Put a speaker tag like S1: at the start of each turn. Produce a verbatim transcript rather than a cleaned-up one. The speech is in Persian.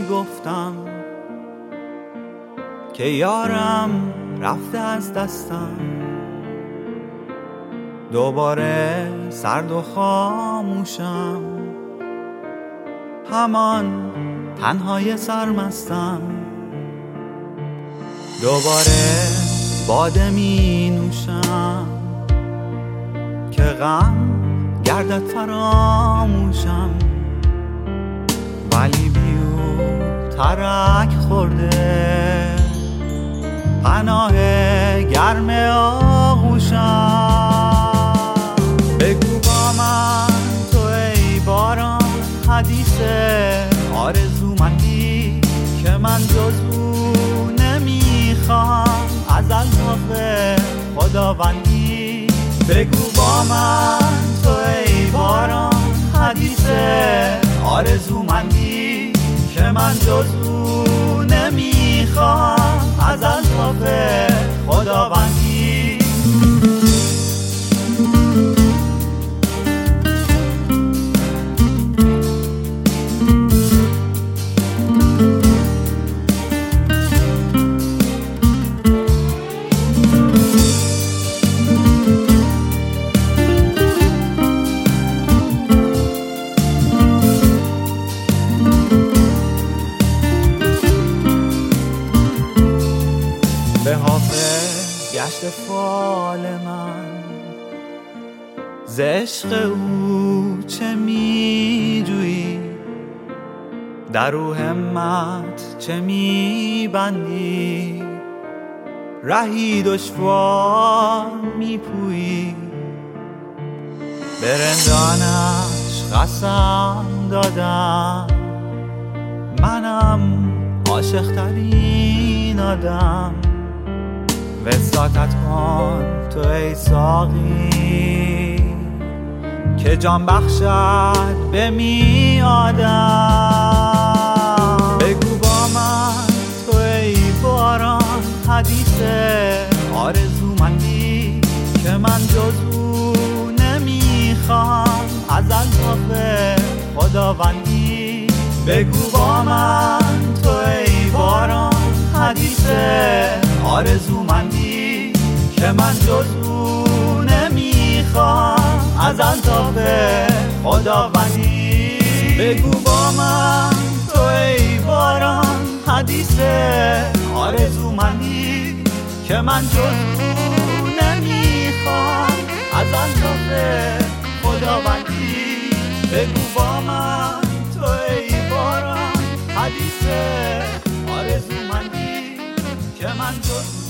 S1: گفتم که یارم رفته از دستم، دوباره سرد و خاموشم، همان تنهای سرمستم، دوباره باده می نوشم که غم گردد فراموشم، ولی بیو ترک خورده پناه گرم آغوشم. بگو با من تو ای باران حدیث آرزومندی که من جز او نمیخوام از الطاف خداوندی. بگو با من تو ای باران حدیث آرزومندی که من جز او نمیخوام از الطاف خداوندی. به حافظ گشت فال من، ز عشق او چه می جویی، در او همت چه می بندی، رهی دشوار می پویی. به رندانش قسم دادم منم عاشق ترین آدم، وساطت کن تو ای ساقی که جان بخشد به میادم. بگو با من تو ای باران حدیث آرزومندی که من جز او نمیخوام از الطاف خداوندی. بگو با من تو ای باران حدیث آرزومندی که من جز او نمیخوام از الطاف خداوندی. بگو با من تو ای باران حدیث آرزومندی که من جز او نمیخوام از الطاف خداوندی. بگو با من تو ای باران حدیث آرزومندی که من جز